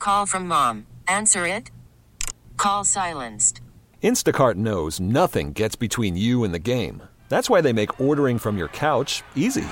Call from mom. Answer it. Call silenced. Instacart knows nothing gets between you and the game. That's why they make ordering from your couch easy.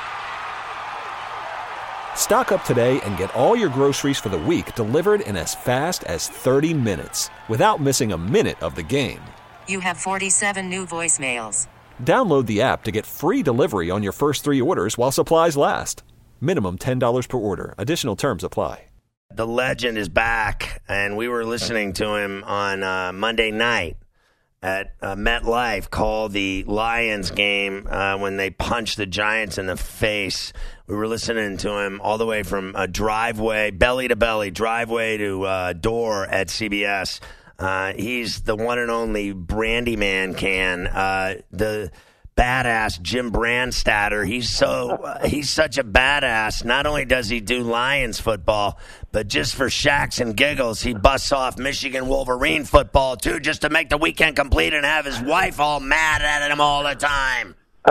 Stock up today and get all your groceries for the week delivered in as fast as 30 minutes without missing a minute of the game. You have 47 new voicemails. Download the app to get free delivery on your first 3 orders while supplies last. Minimum $10 per order. Additional terms apply. The legend is back, and we were listening to him on Monday night at MetLife call the Lions game when they punched the Giants in the face. We were listening to him all the way from a driveway, belly to belly, driveway to door at CBS. He's the one and only Brandy Man Can, the badass Jim Brandstatter. He's such a badass. Not only does he do Lions football, but just for shacks and giggles, he busts off Michigan Wolverine football too, just to make the weekend complete and have his wife all mad at him all the time.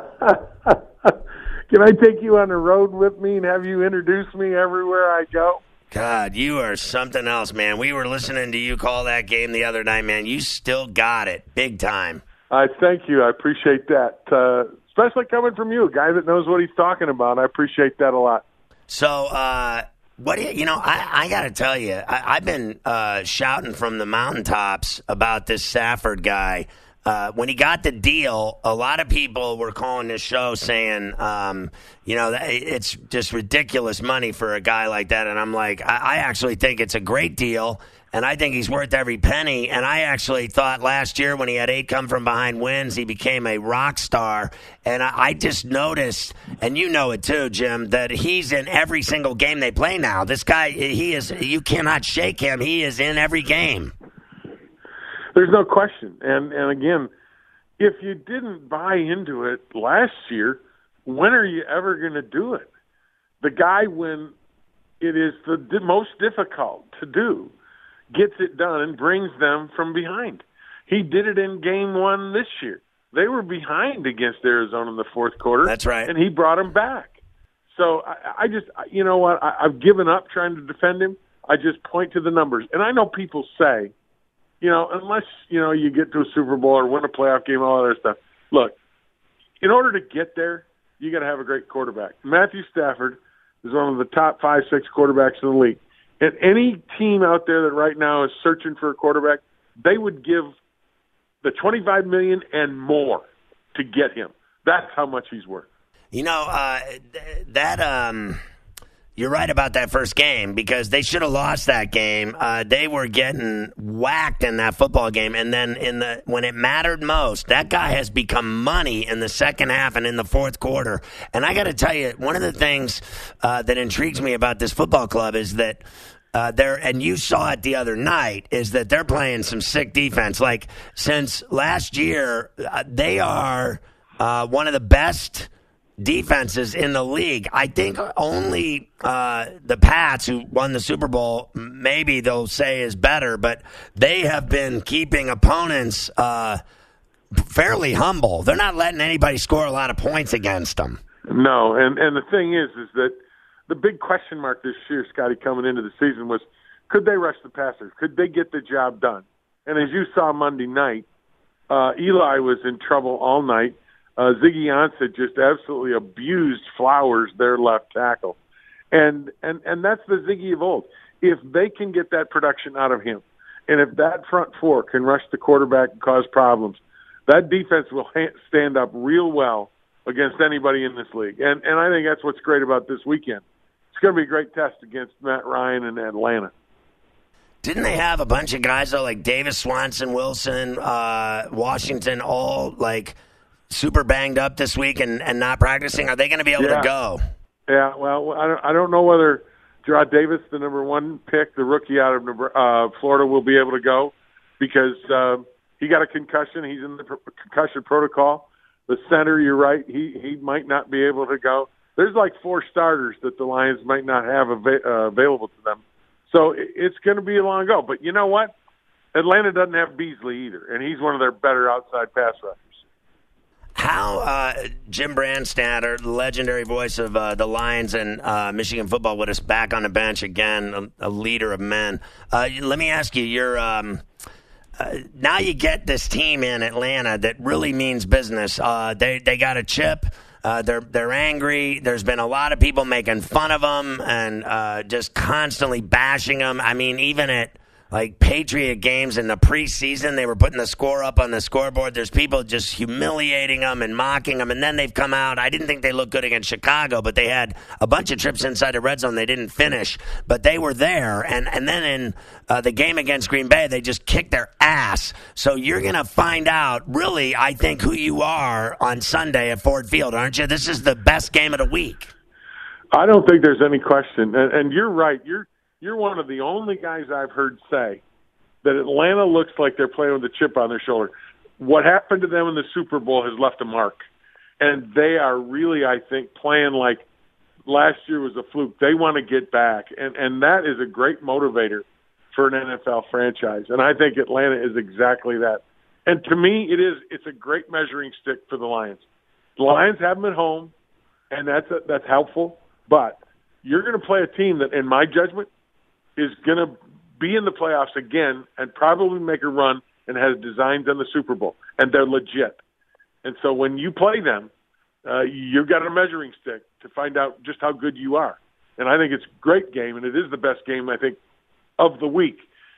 Can I take you on the road with me and have you introduce me everywhere I go? God, you are something else, man. We were listening to you call that game the other night, man. You still got it, big time. Thank you. I appreciate that, especially coming from you, a guy that knows what he's talking about. I appreciate that a lot. So, what do you know? I got to tell you, I've been shouting from the mountaintops about this Stafford guy. When he got the deal, a lot of people were calling this show saying, it's just ridiculous money for a guy like that. And I'm like, I actually think it's a great deal, and I think he's worth every penny. And I actually thought last year when he had 8 come-from-behind wins, he became a rock star. And I just noticed, and you know it too, Jim, that he's in every single game they play now. This guy, you cannot shake him. He is in every game. There's no question. And again, if you didn't buy into it last year, when are you ever going to do it? The guy, when it is the most difficult to do, gets it done and brings them from behind. He did it in game 1 this year. They were behind against Arizona in the fourth quarter. That's right. And he brought them back. So I just, you know what, I've given up trying to defend him. I just point to the numbers. And I know people say, unless, you get to a Super Bowl or win a playoff game, all that other stuff. Look, in order to get there, you got to have a great quarterback. Matthew Stafford is one of the top 5, 6 quarterbacks in the league. And any team out there that right now is searching for a quarterback, they would give the $25 million and more to get him. That's how much he's worth. You're right about that first game because they should have lost that game. They were getting whacked in that football game, and then when it mattered most, that guy has become money in the second half and in the fourth quarter. And I got to tell you, one of the things that intrigues me about this football club is that and you saw it the other night, is that they're playing some sick defense. Like, since last year, they are one of the best defenses in the league. I think only the Pats, who won the Super Bowl, maybe they'll say is better, but they have been keeping opponents fairly humble. They're not letting anybody score a lot of points against them. No, and the thing is that the big question mark this year, Scotty, coming into the season was, could they rush the passers? Could they get the job done? And as you saw Monday night, Eli was in trouble all night. Ziggy Ansah just absolutely abused Flowers, their left tackle. And that's the Ziggy of old. If they can get that production out of him, and if that front four can rush the quarterback and cause problems, that defense will stand up real well against anybody in this league. And I think that's what's great about this weekend. It's going to be a great test against Matt Ryan and Atlanta. Didn't they have a bunch of guys, though, like Davis, Swanson, Wilson, Washington, all, like, super banged up this week and not practicing? Are they going to be able to go? Yeah, well, I don't know whether Jarrad Davis, the number 1 pick, the rookie out of Florida, will be able to go because he got a concussion. He's in the concussion protocol. The center, you're right, he might not be able to go. There's like 4 starters that the Lions might not have available to them. So it's going to be a long go. But you know what? Atlanta doesn't have Beasley either, and he's one of their better outside pass rushers. how Jim Brandstatter, the legendary voice of the Lions and Michigan football, with us back on the bench again, a leader of men. Let me ask you, now you get this team in Atlanta that really means business. They got a chip. They're angry. There's been a lot of people making fun of them and just constantly bashing them. I mean, even at like Patriot games in the preseason, they were putting the score up on the scoreboard. There's people just humiliating them and mocking them, and then they've come out. I didn't think they looked good against Chicago, but they had a bunch of trips inside the red zone they didn't finish, but they were there. And then in the game against Green Bay, they just kicked their ass. So you're going to find out, really, I think, who you are on Sunday at Ford Field, aren't you? This is the best game of the week. I don't think there's any question, and you're right. You're one of the only guys I've heard say that Atlanta looks like they're playing with a chip on their shoulder. What happened to them in the Super Bowl has left a mark. And they are really, I think, playing like last year was a fluke. They want to get back. And that is a great motivator for an NFL franchise. And I think Atlanta is exactly that. And to me, it's a great measuring stick for the Lions. The Lions have them at home, and that's helpful. But you're going to play a team that, in my judgment, is going to be in the playoffs again and probably make a run and has designs on the Super Bowl. And they're legit. And so when you play them, you've got a measuring stick to find out just how good you are. And I think it's a great game, and it is the best game, I think, of the week,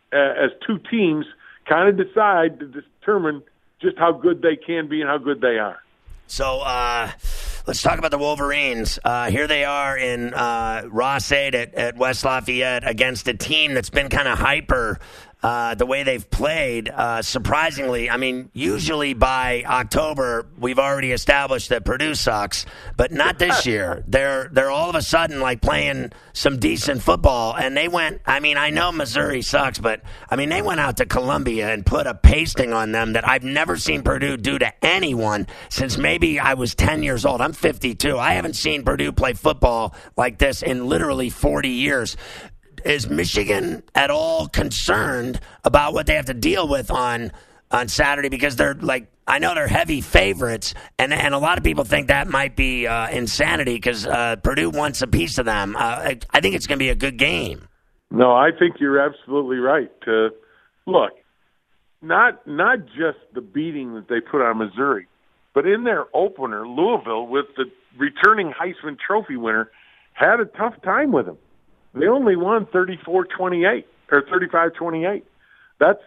as two teams kind of decide to determine just how good they can be and how good they are. So let's talk about the Wolverines. Here they are in Ross-Ade at West Lafayette against a team that's been kind of hyper the way they've played. Surprisingly, I mean, usually by October, we've already established that Purdue sucks, but not this year. They're all of a sudden like playing some decent football, and they went, I mean, I know Missouri sucks, but I mean, they went out to Columbia and put a pasting on them that I've never seen Purdue do to anyone since maybe I was 10 years old. I'm 52. I haven't seen Purdue play football like this in literally 40 years. Is Michigan at all concerned about what they have to deal with on Saturday? Because they're like, I know they're heavy favorites, and a lot of people think that might be insanity because Purdue wants a piece of them. I think it's going to be a good game. No, I think you're absolutely right. Look, not just the beating that they put on Missouri, but in their opener, Louisville, with the returning Heisman Trophy winner, had a tough time with them. They only won 34-28 or 35-28. That's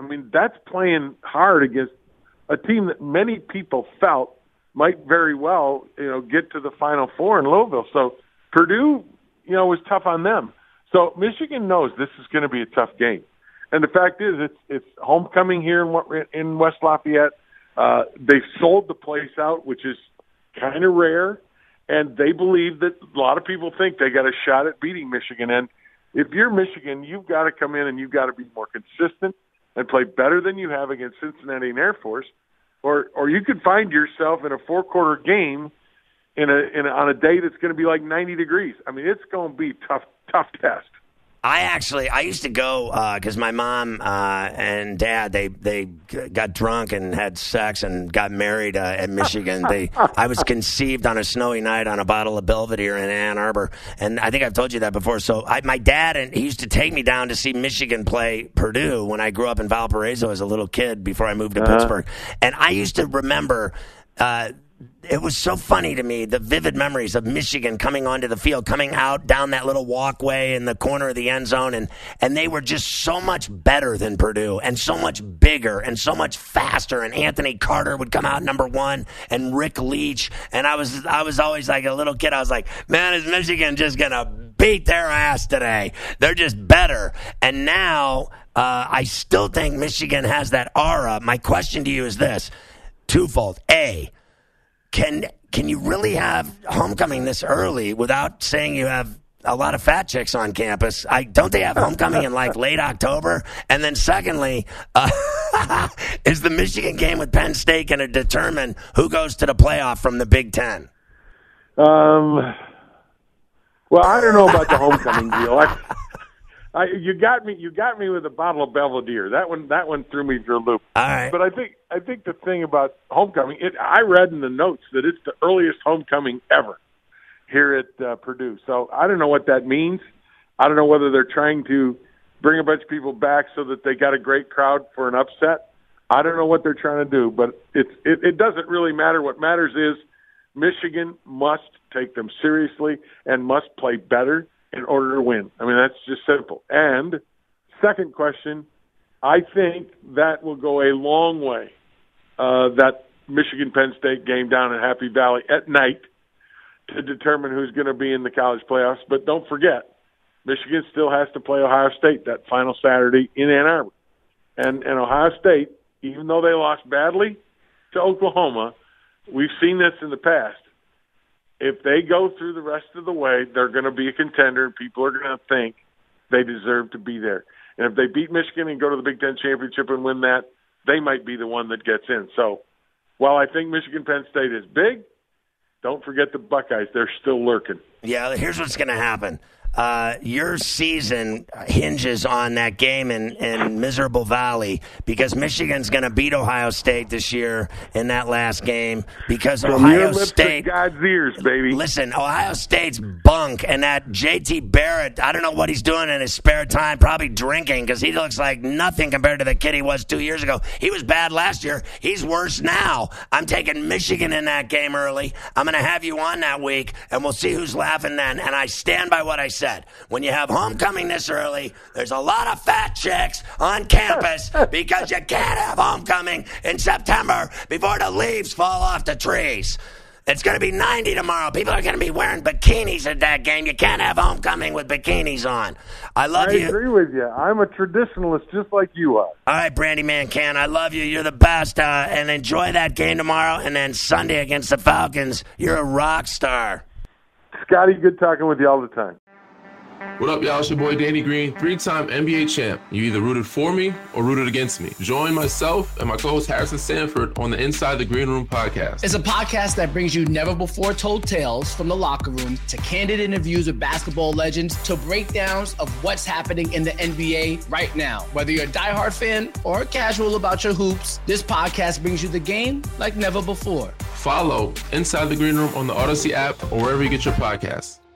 playing hard against a team that many people felt might very well, get to the Final Four in Louisville. So Purdue, was tough on them. So Michigan knows this is going to be a tough game. And the fact is, it's homecoming here in West Lafayette. They've sold the place out, which is kind of rare. And they believe that a lot of people think they got a shot at beating Michigan. And if you're Michigan, you've got to come in and you've got to be more consistent and play better than you have against Cincinnati and Air Force. Or you could find yourself in a four-quarter game on a day that's going to be like 90 degrees. I mean, it's going to be tough test. I used to go because my mom and dad, they got drunk and had sex and got married at Michigan. I was conceived on a snowy night on a bottle of Belvedere in Ann Arbor, and I think I've told you that before. So my dad, he used to take me down to see Michigan play Purdue when I grew up in Valparaiso as a little kid before I moved to Pittsburgh. And I used to remember it was so funny to me, the vivid memories of Michigan coming onto the field, coming out down that little walkway in the corner of the end zone, and they were just so much better than Purdue and so much bigger and so much faster, and Anthony Carter would come out number one and Rick Leach, and I was always like a little kid, I was like, man, is Michigan just going to beat their ass today? They're just better. And now I still think Michigan has that aura. My question to you is this, twofold. A, Can you really have homecoming this early without saying you have a lot of fat chicks on campus? Don't they have homecoming in like late October? And then secondly, is the Michigan game with Penn State going to determine who goes to the playoff from the Big Ten? Well, I don't know about the homecoming deal. You got me with a bottle of Belvedere. That one threw me for a loop. All right. But I think the thing about homecoming, I read in the notes that it's the earliest homecoming ever here at Purdue. So I don't know what that means. I don't know whether they're trying to bring a bunch of people back so that they got a great crowd for an upset. I don't know what they're trying to do, but it doesn't really matter. What matters is Michigan must take them seriously and must play better in order to win. I mean, that's just simple. And second question, I think that will go a long way, that Michigan-Penn State game down in Happy Valley at night to determine who's going to be in the college playoffs. But don't forget, Michigan still has to play Ohio State that final Saturday in Ann Arbor. And Ohio State, even though they lost badly to Oklahoma, we've seen this in the past. If they go through the rest of the way, they're going to be a contender, and people are going to think they deserve to be there. And if they beat Michigan and go to the Big Ten Championship and win that, they might be the one that gets in. So while I think Michigan-Penn State is big, don't forget the Buckeyes. They're still lurking. Yeah, here's what's going to happen. Your season hinges on that game in Miserable Valley because Michigan's going to beat Ohio State this year in that last game because From Ohio your lips State. to God's ears, baby. Listen, Ohio State's bunk, and that J.T. Barrett, I don't know what he's doing in his spare time, probably drinking because he looks like nothing compared to the kid he was 2 years ago. He was bad last year. He's worse now. I'm taking Michigan in that game early. I'm going to have you on that week, and we'll see who's laughing then, and I stand by what I said. When you have homecoming this early, there's a lot of fat chicks on campus because you can't have homecoming in September before the leaves fall off the trees. It's going to be 90 tomorrow. People are going to be wearing bikinis at that game. You can't have homecoming with bikinis on. I agree with you. I'm a traditionalist just like you are. All right, Brandy Mancan, I love you. You're the best. And enjoy that game tomorrow. And then Sunday against the Falcons, you're a rock star. Scotty, good talking with you all the time. What up, y'all? It's your boy Danny Green, 3-time NBA champ. You either rooted for me or rooted against me. Join myself and my co-host Harrison Sanford on the Inside the Green Room podcast. It's a podcast that brings you never-before-told tales from the locker room to candid interviews with basketball legends to breakdowns of what's happening in the NBA right now. Whether you're a diehard fan or casual about your hoops, this podcast brings you the game like never before. Follow Inside the Green Room on the Odyssey app or wherever you get your podcasts.